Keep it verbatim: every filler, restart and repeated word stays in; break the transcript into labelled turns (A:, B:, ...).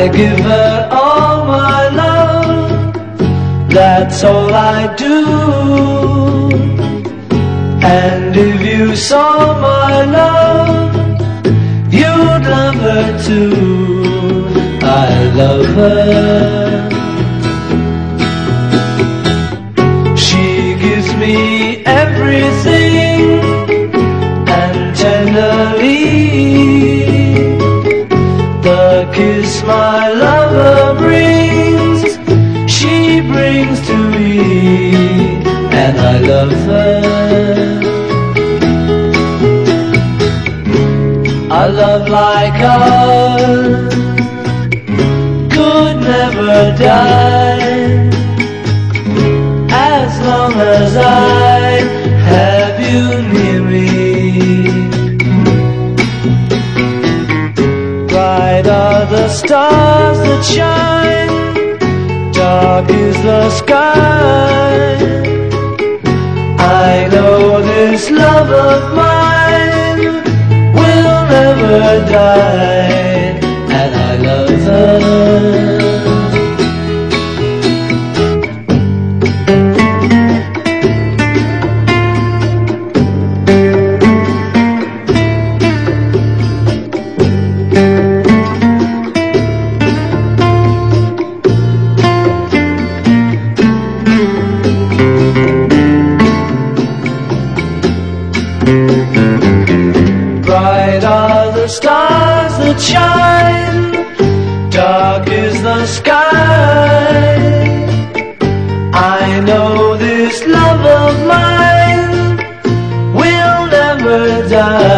A: I give her all my love, that's all I do. And if you saw my love, you'd love her too. I love her. She gives me everything, and tenderly the kiss my lover brings, she brings to me, and I love her. A love like ours could never die, as long as I have you near me. Bright are the stars that shine, dark is the sky. I know this love of mine will never die, and I love her. Bright are the stars that shine, dark is the sky. I know this love of mine will never die.